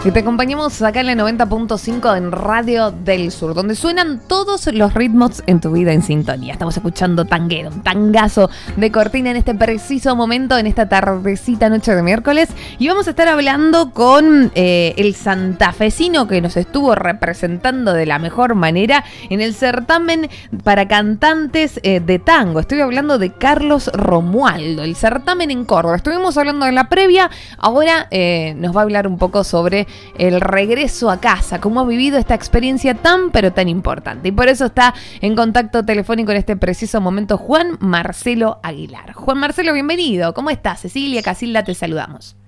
Y te acompañamos acá en la 90.5 en Radio del Sur, donde suenan todos los ritmos en tu vida en sintonía. Estamos escuchando Tanguero, un tangazo de cortina en este preciso momento, en esta tardecita noche de miércoles. Y vamos a estar hablando con el santafesino que nos estuvo representando de la mejor manera en el certamen para cantantes de tango. Estoy hablando de Carlos Romualdo, el certamen en Córdoba. Estuvimos hablando de la previa, ahora nos va a hablar un poco sobre el regreso a casa, cómo ha vivido esta experiencia tan pero tan importante. Y por eso está en contacto telefónico en este preciso momento Juan Marcelo Aguilar. Juan Marcelo, bienvenido. ¿Cómo estás? Cecilia, Casilda, te saludamos.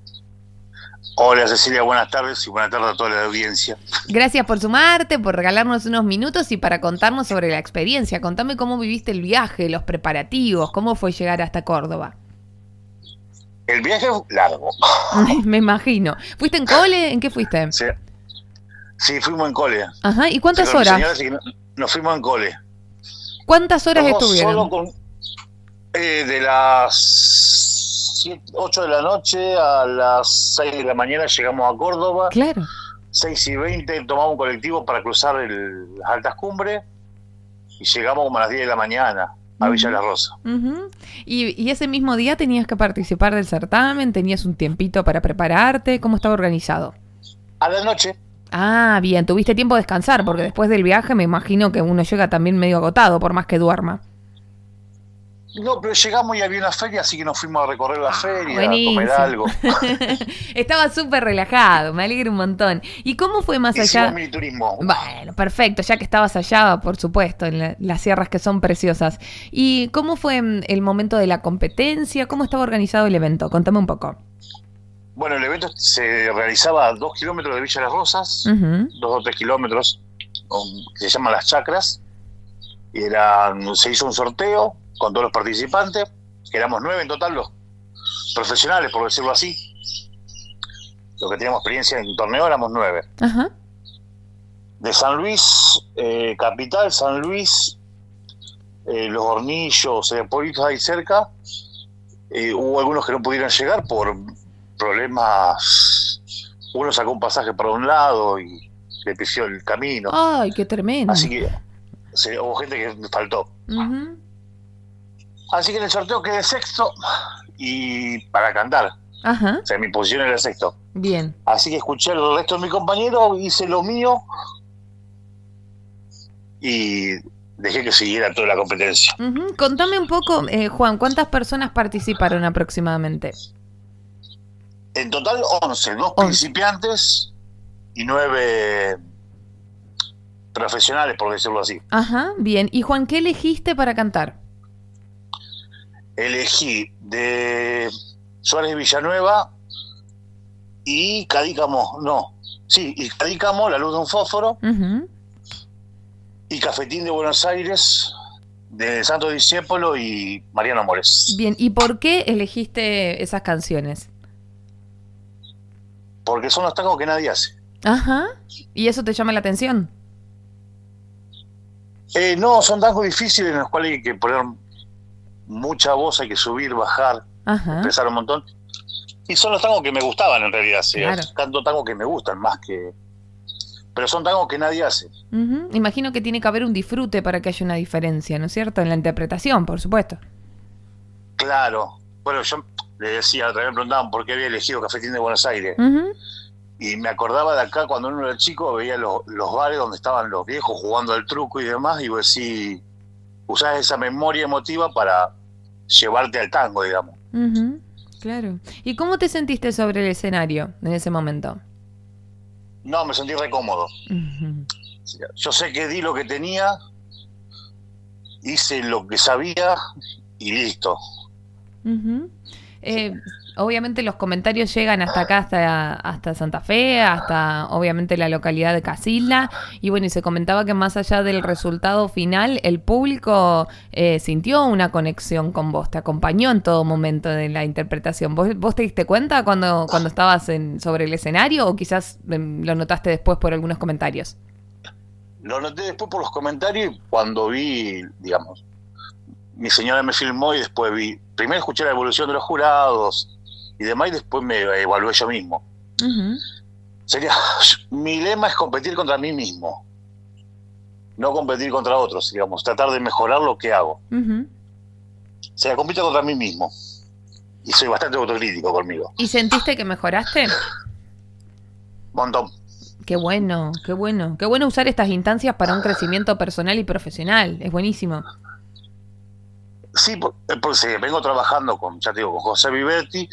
Hola Cecilia, buenas tardes y buenas tardes a toda la audiencia. Gracias por sumarte, por regalarnos unos minutos y para contarnos sobre la experiencia. Contame cómo viviste el viaje, los preparativos, cómo fue llegar hasta Córdoba. El viaje es largo. Me imagino. ¿Fuiste en cole? ¿En qué fuiste? Sí, fuimos en cole. Ajá, ¿y cuántas horas? Nos fuimos en cole. ¿Cuántas horas estuvieron? Solo de las 8 de la noche a las 6 de la mañana llegamos a Córdoba. Claro. 6:20 tomamos un colectivo para cruzar las altas cumbres y llegamos como a las 10 de la mañana a Villa La Rosa. Uh-huh. ¿Y ese mismo día tenías que participar del certamen? ¿Tenías un tiempito para prepararte? ¿Cómo estaba organizado? A la noche. Ah, bien, tuviste tiempo de descansar, porque después del viaje me imagino que uno llega también medio agotado, por más que duerma. No, pero llegamos y había una feria, así que nos fuimos a recorrer la feria, buenísimo. a comer algo. Estaba súper relajado, me alegra un montón. ¿Y cómo fue más allá? Hicimos miniturismo. Bueno, perfecto, ya que estabas allá, por supuesto, en las sierras que son preciosas. ¿Y cómo fue el momento de la competencia? ¿Cómo estaba organizado el evento? Contame un poco. Bueno, el evento se realizaba a 2 kilómetros de Villa Las Rosas, 2 o 3 kilómetros, que se llaman Las Chacras. Y se hizo un sorteo con todos los participantes, que éramos 9 en total, los profesionales, por decirlo así. Los que teníamos experiencia en torneo éramos 9. Ajá. De San Luis, capital, San Luis, Los Hornillos, pueblitos ahí cerca, hubo algunos que no pudieron llegar por problemas. Uno sacó un pasaje para un lado y le pifió el camino. ¡Ay, qué tremendo! Así que hubo gente que faltó. Uh-huh. Así que en el sorteo quedé sexto y para cantar. Ajá. O sea, mi posición era sexto. Bien. Así que escuché al resto de mis compañeros, hice lo mío y dejé que siguiera toda la competencia. Uh-huh. Contame un poco, Juan, ¿cuántas personas participaron aproximadamente? En total 11, 2 principiantes y 9 profesionales, por decirlo así. Ajá, bien. Y Juan, ¿qué elegiste para cantar? Elegí de Suárez Villanueva y Cadícamo, y Cadícamo, La Luz de un Fósforo, Uh-huh. y Cafetín de Buenos Aires, de Santo Discépolo y Mariano Mores. Bien, ¿y por qué elegiste esas canciones? Porque son los tangos que nadie hace. Ajá, ¿y eso te llama la atención? No, son tangos difíciles en los cuales hay que poner mucha voz, hay que subir, bajar, expresar un montón. Y son los tangos que me gustaban en realidad. Claro. Canto tangos que me gustan más que... Pero son tangos que nadie hace. Uh-huh. Imagino que tiene que haber un disfrute para que haya una diferencia, ¿no es cierto? En la interpretación, por supuesto. Claro. Bueno, yo le decía, otra vez me preguntaban por qué había elegido Cafetín de Buenos Aires. Uh-huh. Y me acordaba de acá, cuando uno era chico, veía los bares donde estaban los viejos jugando al truco y demás, y vos decís, usás esa memoria emotiva para llevarte al tango, digamos. Uh-huh. Claro. ¿Y cómo te sentiste sobre el escenario en ese momento? No, me sentí re cómodo. Uh-huh. Yo sé que di lo que tenía, hice lo que sabía y listo. Uh-huh. Obviamente los comentarios llegan hasta acá, hasta Santa Fe, hasta obviamente la localidad de Casilda, y bueno, y se comentaba que más allá del resultado final, el público sintió una conexión con vos, te acompañó en todo momento de la interpretación. ¿Vos te diste cuenta cuando estabas sobre el escenario o quizás lo notaste después por algunos comentarios? Lo noté después por los comentarios cuando vi, digamos, mi señora me filmó y después primero escuché la evolución de los jurados y demás, y después me evalué yo mismo. Uh-huh. Mi lema es competir contra mí mismo, no competir contra otros, digamos, tratar de mejorar lo que hago. Uh-huh. O sea, compito contra mí mismo. Y soy bastante autocrítico conmigo. ¿Y sentiste que mejoraste? Montón. Qué bueno, qué bueno. Qué bueno usar estas instancias para un crecimiento personal y profesional. Es buenísimo. Sí, porque vengo trabajando con José Vivetti.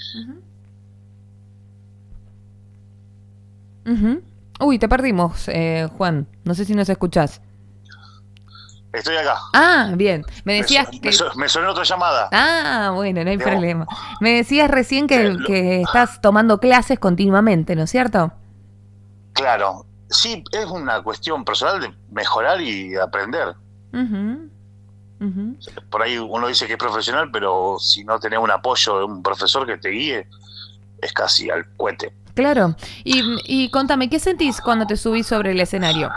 Uh-huh. Uh-huh. Uy, te perdimos, Juan. No sé si nos escuchás. Estoy acá. Ah, bien. Me decías me sonó otra llamada. Ah, bueno, no hay problema. Me decías recién que estás tomando clases continuamente, ¿no es cierto? Claro. Sí, es una cuestión personal de mejorar y aprender. Uh-huh. Uh-huh. Por ahí uno dice que es profesional, pero si no tenés un apoyo de un profesor que te guíe, es casi al cohete. Claro. Y contame, ¿qué sentís cuando te subís sobre el escenario?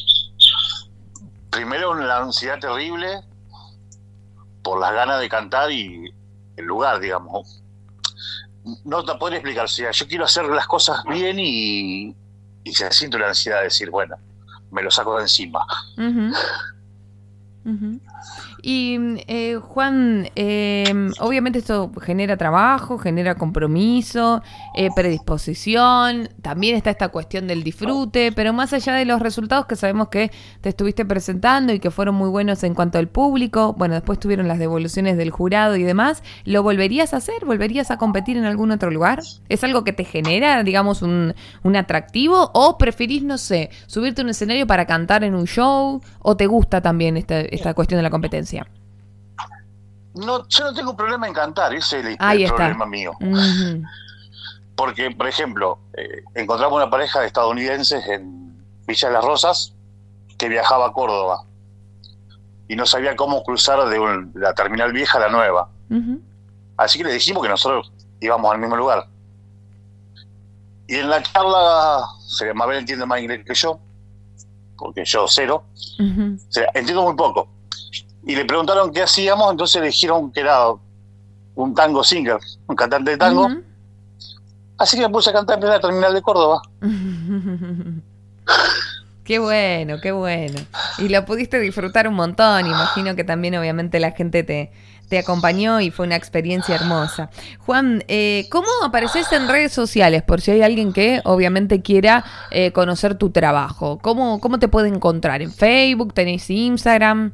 Primero una ansiedad terrible por las ganas de cantar y el lugar, digamos. No te podría explicar, o sea, yo quiero hacer las cosas bien y se siente la ansiedad de decir, bueno, me lo saco de encima. Uh-huh. Uh-huh. Y Juan, obviamente esto genera trabajo, genera compromiso, predisposición, también está esta cuestión del disfrute, pero más allá de los resultados que sabemos que te estuviste presentando y que fueron muy buenos en cuanto al público, bueno, después tuvieron las devoluciones del jurado y demás, ¿lo volverías a hacer? ¿Volverías a competir en algún otro lugar? ¿Es algo que te genera, digamos, un atractivo? ¿O preferís, no sé, subirte a un escenario para cantar en un show? ¿O te gusta también esta cuestión de la competencia? No, yo no tengo problema en cantar, ese es el problema mío. Uh-huh. Porque, por ejemplo, encontramos una pareja de estadounidenses en Villa de las Rosas que viajaba a Córdoba y no sabía cómo cruzar de la terminal vieja a la nueva. Uh-huh. Así que le dijimos que nosotros íbamos al mismo lugar. Y en la charla, Mabel entiende más inglés que yo, porque yo cero. Uh-huh. O sea, entiendo muy poco. Y le preguntaron qué hacíamos, entonces le dijeron que era un tango singer, un cantante de tango. Uh-huh. Así que me puse a cantar en la terminal de Córdoba. Qué bueno, qué bueno. Y lo pudiste disfrutar un montón. Imagino que también obviamente la gente te acompañó y fue una experiencia hermosa. Juan, ¿cómo apareces en redes sociales? Por si hay alguien que obviamente quiera conocer tu trabajo. ¿Cómo te puede encontrar? ¿En Facebook? ¿Tenés Instagram?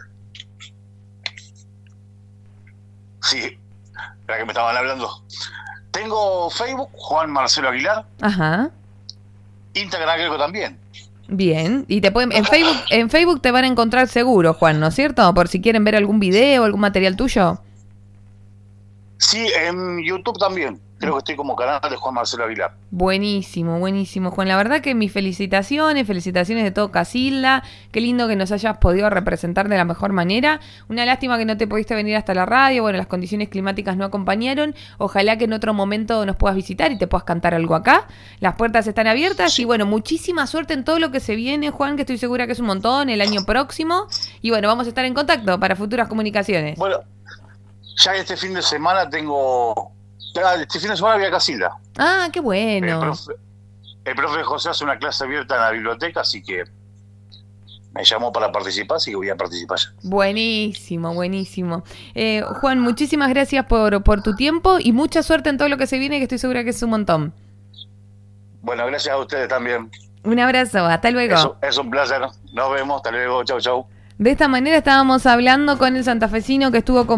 Sí, la que me estaban hablando. Tengo Facebook, Juan Marcelo Aguilar. Ajá. Instagram creo que también. Bien, y te pueden en Facebook te van a encontrar seguro, Juan, ¿no es cierto? Por si quieren ver algún video, algún material tuyo. Sí, en YouTube también. Creo que estoy como canal de Juan Marcelo Aguilar. Buenísimo, buenísimo, Juan. La verdad que mis felicitaciones de todo Casilda. Qué lindo que nos hayas podido representar de la mejor manera. Una lástima que no te pudiste venir hasta la radio. Bueno, las condiciones climáticas no acompañaron. Ojalá que en otro momento nos puedas visitar y te puedas cantar algo acá. Las puertas están abiertas. Sí. Y bueno, muchísima suerte en todo lo que se viene, Juan, que estoy segura que es un montón el año próximo. Y bueno, vamos a estar en contacto para futuras comunicaciones. Bueno, ya este fin de semana este fin de semana voy a Casilda. Ah, qué bueno. El profe José hace una clase abierta en la biblioteca, así que me llamó para participar, así que voy a participar ya. Buenísimo, buenísimo. Juan, muchísimas gracias por tu tiempo y mucha suerte en todo lo que se viene, que estoy segura que es un montón. Bueno, gracias a ustedes también. Un abrazo, hasta luego. Es un placer. Nos vemos, hasta luego, chau, chau. De esta manera estábamos hablando con el santafesino que estuvo con